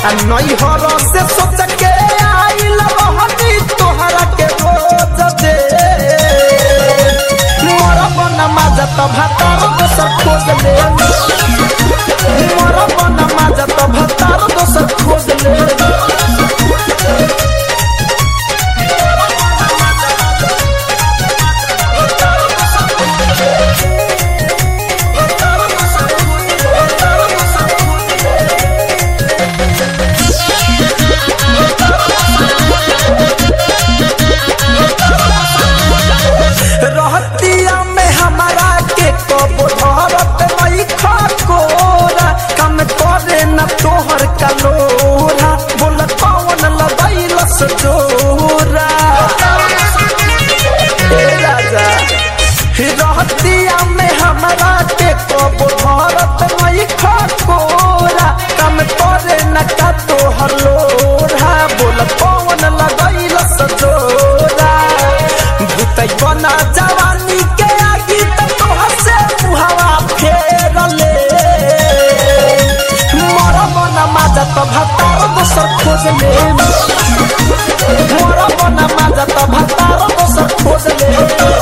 नई हर से सोच के आइल रहनी तोहरा के रोज दे मोरा बना माजा तो भातार दोसर खोज ले मोरा बना माजा तो भातार दोसर खोज ले रहतिया में हमारा के कबो धरत नहीं खकोरा कम करे न तोहर कलोरा बोल कौन लगैलस जोरा ए राजा रहतिया में हमारा के कबो धरत नहीं खकोरा कम करे न का तोहर लोरा बोल कौन लगैलस जोरा भूतै बना जवानी के आगी तो तोहर से मुहावा फेर ले मोरा बना माजा तो भातार दोसर खोज ले मोरा बना माजा तो भातार दोसर खोज ले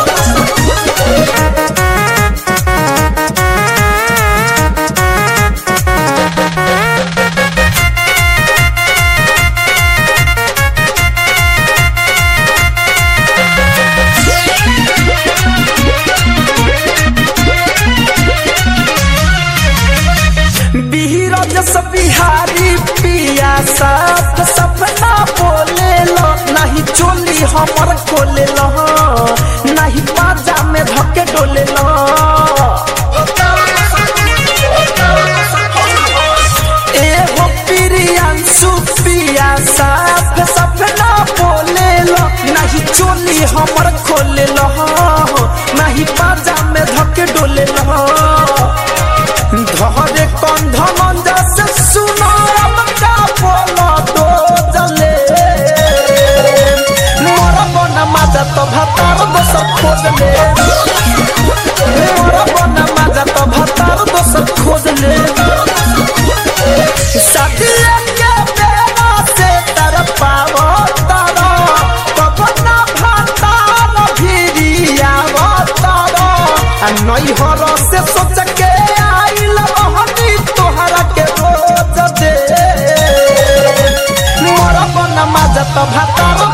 बिहारी पिया साथ सपना बोले लो नहीं चोली हमर खोले लो नहीं बाजा में धके डोले लो ए हो प्रियांशु पिया साथ सपना बोले लो नहीं चोली हमर खोले लो नहीं बाजा में धके डोले लो धरे कंध मंजा से सुनो का बोलो दो जले मोरा बना माजा तो भातार दोसर खोज ले मोरा बना माजा तो भातार दोसर खोज ले शादी के बेरा से तरपावो तारो कबना भातार भिरिया तारो नई हर से सोच के तोहरा के रोज दे मोरा बना माजा तो भातार